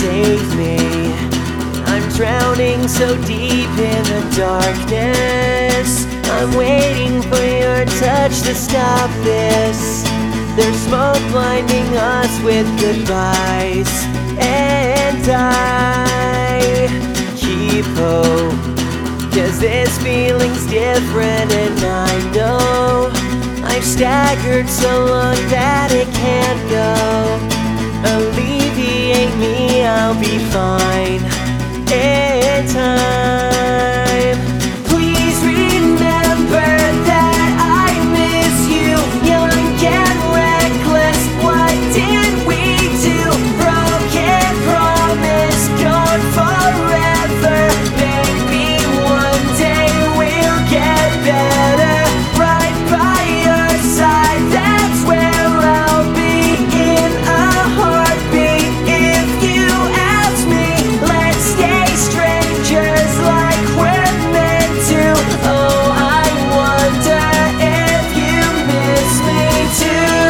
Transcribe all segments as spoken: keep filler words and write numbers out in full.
save me. I'm drowning so deep in the darkness. I'm waiting for your touch to stop this. There's smoke blinding us with goodbyes, and I keep hope, 'cause this feeling's different, and I know I've staggered so long that it can't go. Alleviate me, I'll be fine in time. Please remember that I miss you, young and reckless. What did we do? Broken promise, gone forever. Maybe one day we'll get better. Right by your side, that's where I'll be in a heartbeat. If you ask me, let's stay strangers like we're meant to. Oh, I wonder if you miss me too.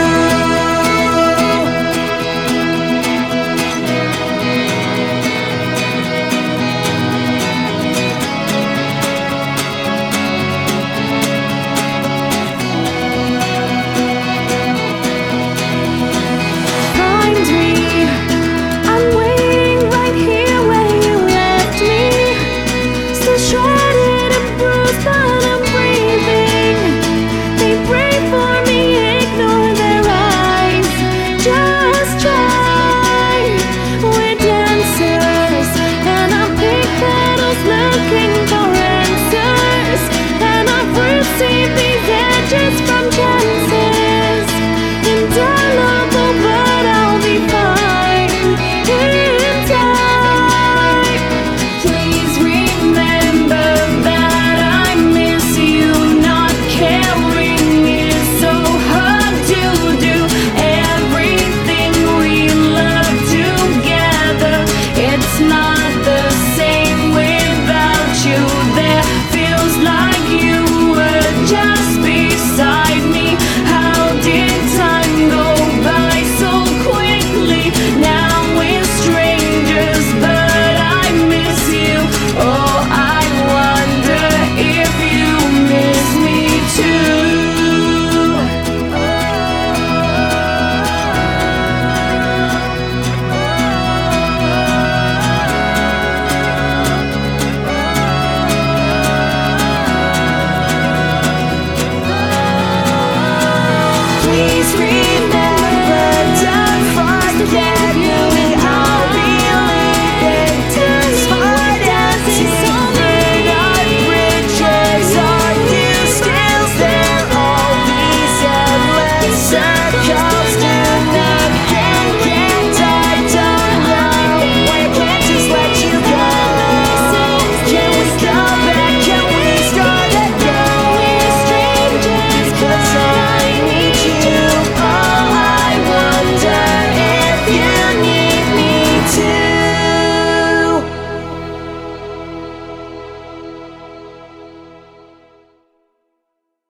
Find me, I'm waiting right here where you left me. Still shredded and bruised, but I'm breathing. They pray for me, ignore their eyes. Just try. We're dancers, and I pick petals looking for answers. And I've received these edges from chances. Indelible, but I'll be fine in time. Please remember that I miss you. Not caring is so hard to do. Everything we love together, it's not the same without you. There feels like you were just beside me. How did time go by so quickly? Now we're strangers, but I miss you. Oh, I wonder if you miss me too. Please remember, don't forget me. I'll be leaving despite us. Burn our bridges. Are you still there? All these endless circles do